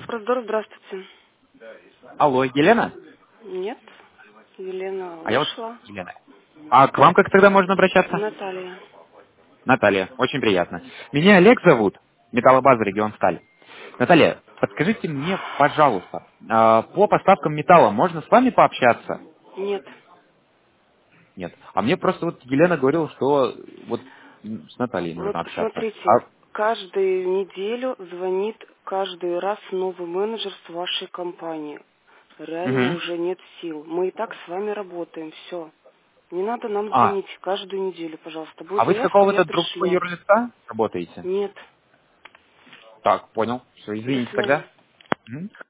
Проздор, здравствуйте. Алло, Елена? Нет, Елена А я вот вышла. Елена. А к вам как тогда можно обращаться? Наталья. Наталья, очень приятно. Меня Олег зовут, Металлобаза регион Сталь. Наталья, подскажите мне, пожалуйста, по поставкам металла можно с вами пообщаться? Нет. Нет. А мне просто вот Елена говорила, что вот с Натальей Вот нужно общаться. смотрите, каждую неделю звонит каждый раз новый менеджер с вашей компании. Реально Мгм. уже нет сил. Мы и так с вами работаем, все. Не надо нам А, звонить каждую неделю, пожалуйста. а Будет вы с заявка, мы какого-то другого пришлем. юрлица работаете? Нет. Так, понял. Все, До извините свидания. тогда. Мгм.